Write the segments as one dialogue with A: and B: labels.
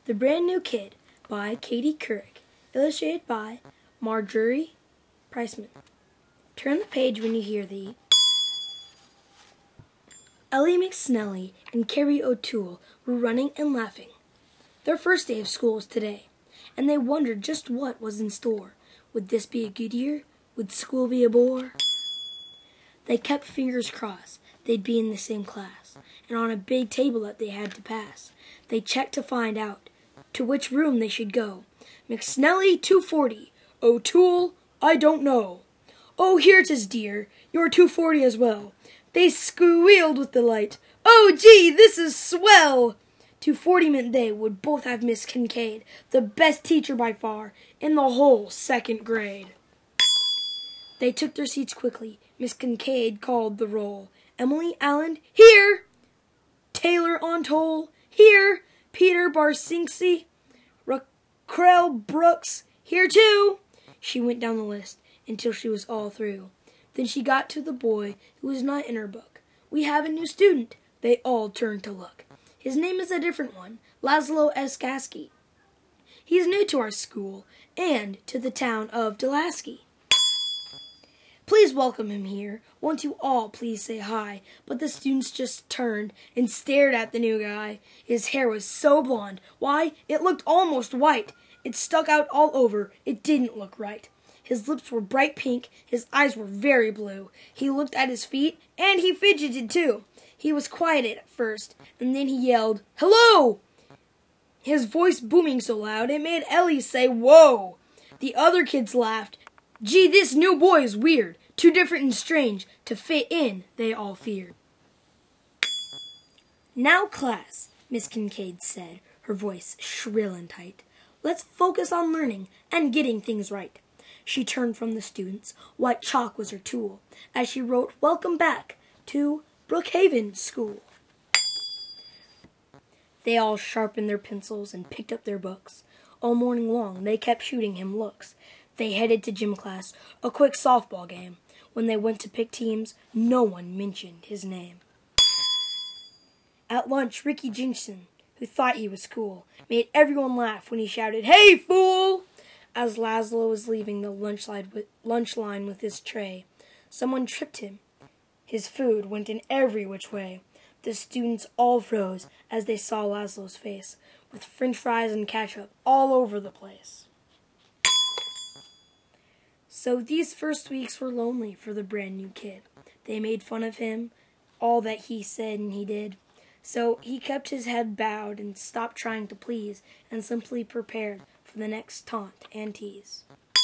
A: The Brand New Kid by Katie Couric, illustrated by Marjorie Priceman. Turn the page when you hear the Ellie McSnelly and Carrie O'Toole were running and laughing. Their first day of school was today, and they wondered just what was in store. Would this be a good year? Would school be a bore? They kept fingers crossed they'd be in the same class, and on a big table that they had to pass, they checked to find out to which room they should go. McSnelly, 240. O'Toole, I don't know. Oh, here 'tis, dear, you're 240 as well. They squealed with delight. Oh, gee, this is swell! 240 meant they would both have Miss Kincaid, the best teacher by far in the whole second grade. They took their seats quickly. Miss Kincaid called the roll. Emily Allen, here! Taylor Ontole, here! Peter Barsinksy, Raquel Brooks, here too! She went down the list until she was all through. Then she got to the boy who was not in her book. We have a new student. They all turned to look. His name is a different one, Laszlo S. Gasky. He's new to our school and to the town of Delaski. Please welcome him here. Won't you all please say hi? But the students just turned and stared at the new guy. His hair was so blonde. Why, it looked almost white. It stuck out all over. It didn't look right. His lips were bright pink. His eyes were very blue. He looked at his feet, and he fidgeted too. He was quiet at first, and then he yelled, "Hello!" His voice booming so loud, it made Ellie say, "Whoa!" The other kids laughed. Gee, this new boy is weird, too different and strange to fit in, they all feared. Now, class, Miss Kincaid said, her voice shrill and tight, let's focus on learning and getting things right. She turned from the students, white chalk was her tool, as she wrote, "Welcome back to Brookhaven School." They all sharpened their pencils and picked up their books. All morning long they kept shooting him looks. They headed to gym class, a quick softball game. When they went to pick teams, no one mentioned his name. At lunch, Ricky Jinson, who thought he was cool, made everyone laugh when he shouted, "Hey, fool!" As Laszlo was leaving the lunch line with his tray, someone tripped him. His food went in every which way. The students all froze as they saw Laszlo's face, with french fries and ketchup all over the place. So these first weeks were lonely for the brand new kid. They made fun of him, all that he said and he did. So he kept his head bowed and stopped trying to please and simply prepared for the next taunt and tease.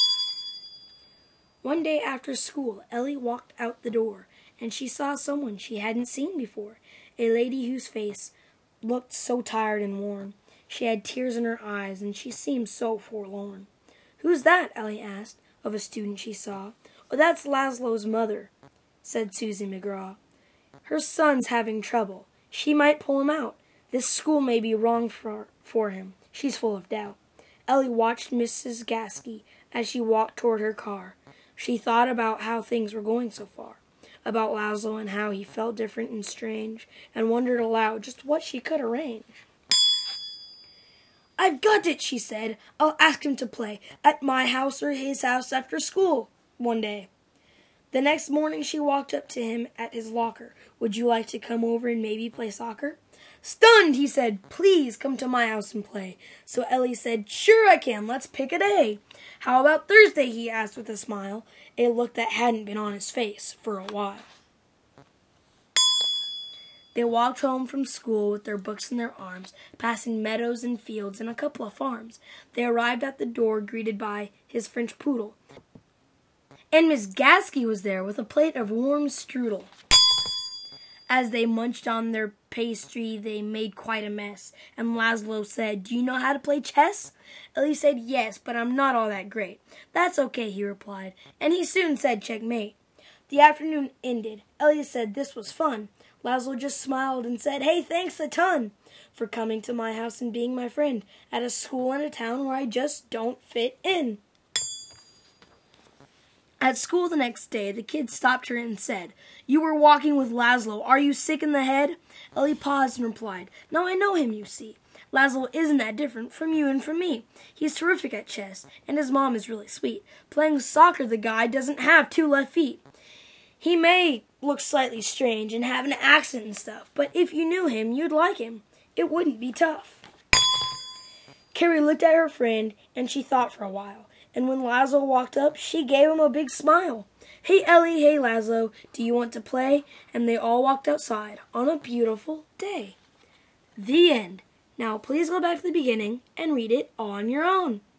A: One day after school, Ellie walked out the door, and she saw someone she hadn't seen before, a lady whose face looked so tired and worn. She had tears in her eyes, and she seemed so forlorn. "Who's that?" Ellie asked of a student she saw. "Oh, that's Laszlo's mother," said Susie McGraw. "Her son's having trouble. She might pull him out. This school may be wrong for him. She's full of doubt." Ellie watched Mrs. Gasky as she walked toward her car. She thought about how things were going so far, about Laszlo and how he felt different and strange, and wondered aloud just what she could arrange. "I've got it," she said. "I'll ask him to play at my house or his house after school one day." The next morning she walked up to him at his locker. "Would you like to come over and maybe play soccer?" Stunned, he said, "Please come to my house and play." So Ellie said, "Sure I can, let's pick a day." "How about Thursday?" he asked with a smile, a look that hadn't been on his face for a while. They walked home from school with their books in their arms, passing meadows and fields and a couple of farms. They arrived at the door, greeted by his French poodle. And Miss Gasky was there with a plate of warm strudel. As they munched on their pastry, they made quite a mess, and Laszlo said, "Do you know how to play chess?" Ellie said, "Yes, but I'm not all that great." "That's okay," he replied, and he soon said checkmate. The afternoon ended. Ellie said this was fun. Laszlo just smiled and said, "Hey, thanks a ton for coming to my house and being my friend at a school in a town where I just don't fit in." At school the next day, the kid stopped her and said, "You were walking with Laszlo. Are you sick in the head?" Ellie paused and replied, "Now I know him, you see. Laszlo isn't that different from you and from me. He's terrific at chess, and his mom is really sweet. Playing soccer, the guy doesn't have 2 left feet. He may look slightly strange and have an accent and stuff, but if you knew him, you'd like him. It wouldn't be tough." Carrie looked at her friend, and she thought for a while. And when Laszlo walked up, she gave him a big smile. "Hey, Ellie, hey, Laszlo, do you want to play?" And they all walked outside on a beautiful day. The end. Now, please go back to the beginning and read it on your own.